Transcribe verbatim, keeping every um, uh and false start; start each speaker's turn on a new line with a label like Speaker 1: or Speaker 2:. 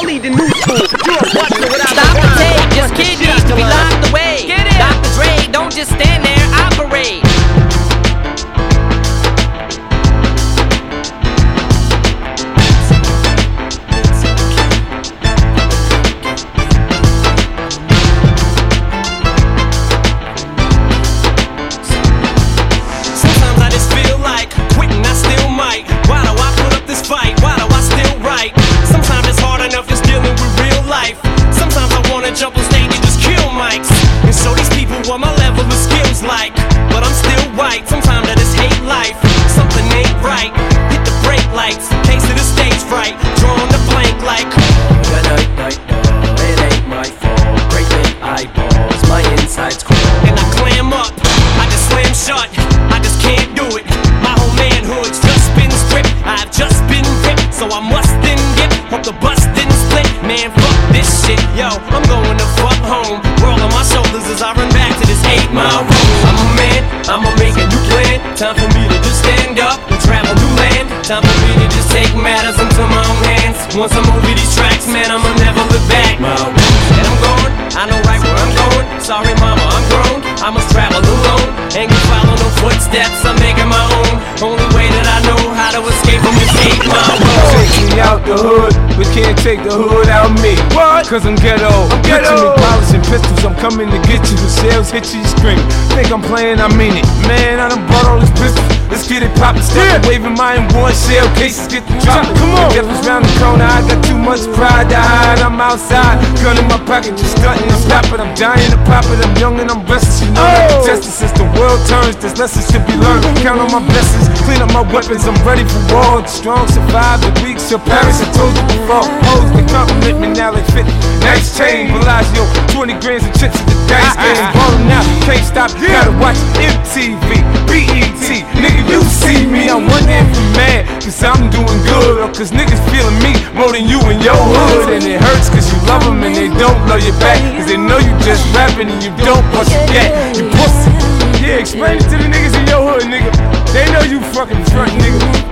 Speaker 1: I lead the new school. You're a butler without
Speaker 2: Stop
Speaker 1: a
Speaker 2: the
Speaker 1: gun.
Speaker 2: tape, this kid needs to be locked away.
Speaker 1: Get it.
Speaker 2: Doctor Dre, don't just stand there, operate.
Speaker 3: Sometimes I just feel like quitting, I still might. Why do I put up this fight? Why do I still write? Sometimes it's hard enough just dealing with real life. Sometimes I wanna jump on stage and just kill mics and show these people what my level of skills like. But I'm still white, sometimes I just hate life. Something ain't right, hit the brake lights. Case of the stage fright, drawing the blank like
Speaker 4: Good night, night, no, it ain't my fault. Great big eyeballs, my insides crawl.
Speaker 3: and I clam up, I just slam shut, I just can't do it. My whole manhood's just been stripped, I've just been ripped, so I must then get. Hope the bus didn't split, man, fuck this shit. Yo, I'm going to fuck home. World on my shoulders as I run back to this eight mile road. I'm a man, I'ma make a new plan. Time for me to just stand up and travel new land. Time for me to just take matters into my own hands. Once I'm over these tracks, man, I'ma never look back. And I'm going, I know right where I'm going. Sorry mama, I'm grown, I must travel alone. Ain't gonna follow no footsteps, I'm making my own. Only way that I know how to escape from this eight mile road.
Speaker 5: Take me out the hood, but can't take the hood out of me. What? Cause I'm ghetto. I'm ghetto. Picture me polishing pistols, I'm coming to get you. The shells hit you, you scream. Think I'm playing, I mean it. Man, I done bought all these pistols. Let's get it poppin'. Stop yeah. waving my M one shell cases, get the droppin'. Come on. If it's round the corner, I got too much pride to hide. I'm outside, gun in my pocket, just stuntin'. I'm stoppin', I'm dying to pop it. I'm young and I'm restless, you know that. Oh. Tested since the world turns, there's lessons to be learned. Count on my blessings, clean up my weapons. I'm ready for war. The strong survive, the weak shall perish. I told you before. Hoes can compliment me now like fifty. Nice chain, Bellagio, twenty grams of chips at the dice game. Ballin' out, can't stop, you gotta watch M T V, B E T. Nigga, you see me, I'm one if you mad, cause I'm doing good. Or cause niggas feeling me more than you in your hood. And it hurts cause you love them and they don't love you back. Cause they know you just rapping and you don't bust your gat. You pussy. Yeah, explain it to the niggas in your hood, nigga. They know you fucking front, nigga.